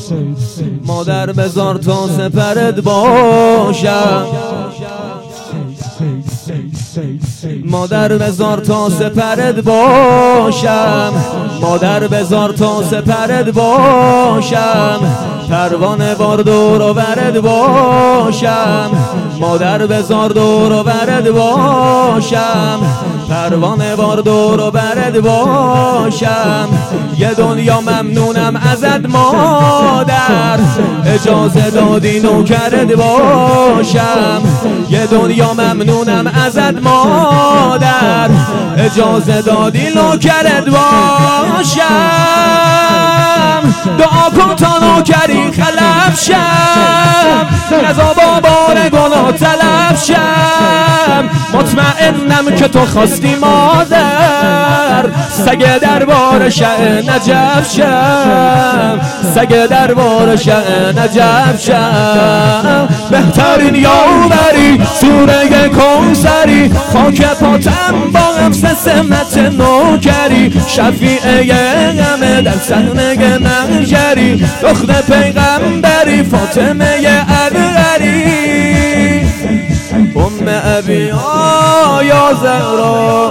مادر بذار تا سپرت باشم، مادر بذار تا سپرت باشم، مادر بذار تا سپرت باشم، پروانه بار دور و برت باشم، مادر بذار دور و برت باشم، پروانه بار دور و برت باشم. یه دنیا ممنونم ازت مادر، اجازه دادی نوکرت باشم. یه دنیا ممنونم ازت مادر، اجازه دادی نوکرت باشم. دعا کن تا نوکری خلف شم، رضا بابار گناه طلب شم. مطمئنم که تو خواستی مادر، سگ دربار شه نجف شم، سگ دربار شه نجف شم. بهترین یاوری سوره کوثری، خاک پاتم با حفظ سمت نوکری. شفیعه غم در صحنه محشری، دختر پیغمبری فاطمه ابری. ام ابی یا زهرا،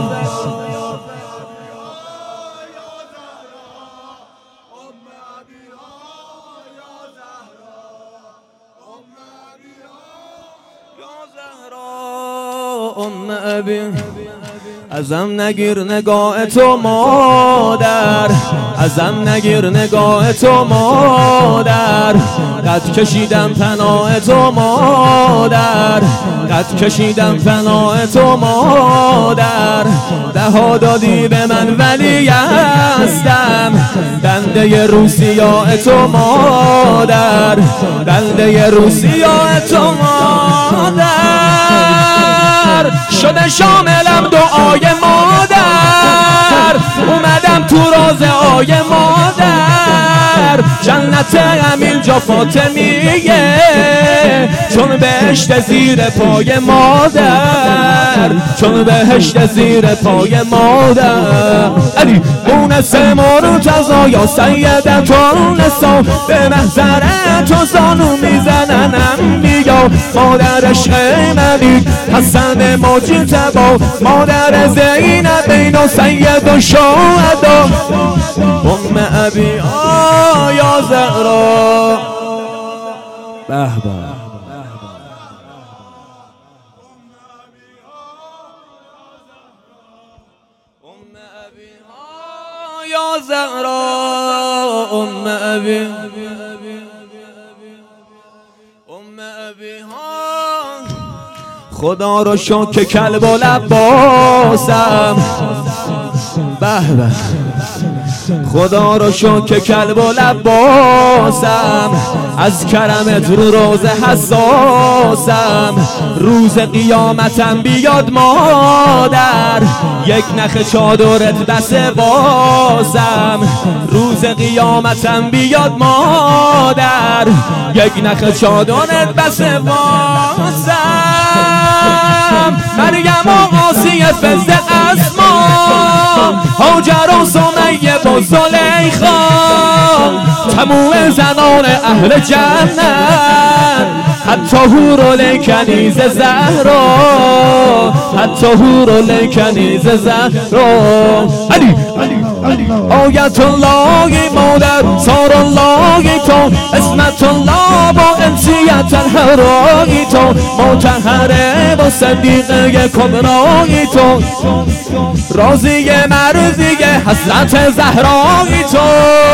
ام ابی ازم نگیر نگاه تو مادر، ازم نگیر نگاه تو مادر. قد کشیدم پناه تو مادر، قد کشیدم پناه تو مادر. بها دادی به من ولی هستم، بنده روسیاه تو مادر، بنده روسیاه تو مادر. شده شاملم دعای مادر، اومدم تو رازهای مادر. جنت همین جا فاطمیه، چون بهشت زیر پای مادر، چون بهشت زیر پای مادر. علی مونس مرتضی یا سیدت النساء، به محضر تو زانو میزننم بیا. مادر عشق منی حسن مجتبی، مادر زینب بین و سید و شهدا. ام ابی یا زهرا، به به. یا زهرا، ام ابی، ام ابی ها. خدا رو شکر کلب و لباسم، به به. خدا رو شکر کلب و لباسم، از کرمت رو روز حساسم. روز قیامتم بیاد مادر، یک نخ چادرت بس بازم. روز قیامتم بیاد مادر، یک نخ چادرت بس بازم. مریم و آسیه فزد اسما، هاجر و سمیه با زلیخا. تموم زنان اهل جنت، حتی حورالعین کنیز زهرا، حتی حورالعین کنیز زهرا. علی آیت الله مادر، سار الله تو، اسمت الله با انسیت الحرایی تو. مطهره با صدیقه کبرایی تو، راضی مرضی حضرت زهرایی تو.